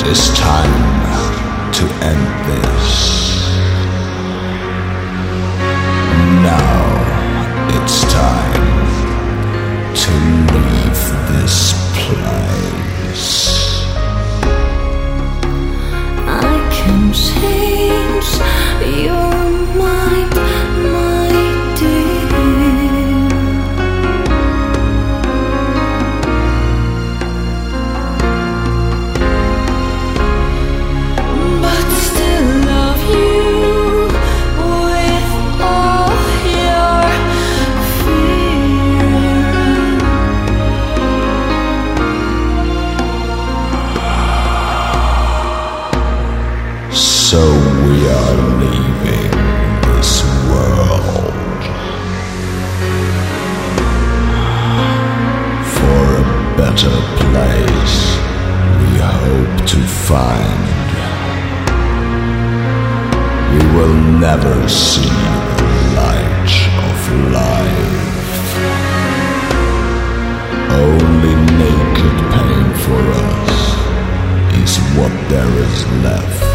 It is time to end this. Now it's time to leave this place. I can change your mind, my dear. But still love you with all your fear. So we are leaving this world for a better place we hope to find. We will never see the light of life. Only naked pain for us is what there is left.